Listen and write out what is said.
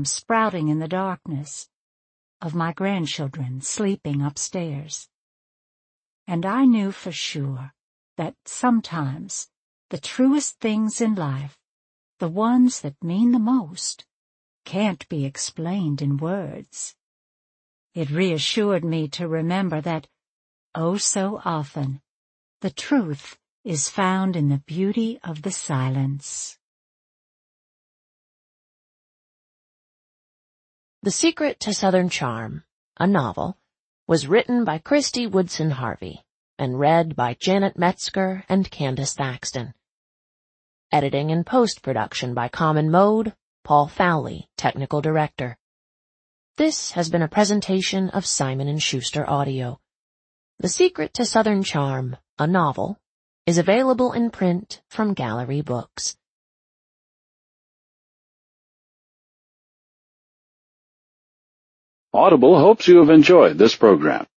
home sprouting in the darkness, of my grandchildren sleeping upstairs. And I knew for sure that sometimes the truest things in life, the ones that mean the most, can't be explained in words. It reassured me to remember that, oh so often, the truth is found in the beauty of the silence. The Secret to Southern Charm, a novel, was written by Christy Woodson Harvey and read by Janet Metzger and Candace Thaxton. Editing and post-production by Common Mode, Paul Fowley, Technical Director. This has been a presentation of Simon & Schuster Audio. The Secret to Southern Charm, a novel, is available in print from Gallery Books. Audible hopes you have enjoyed this program.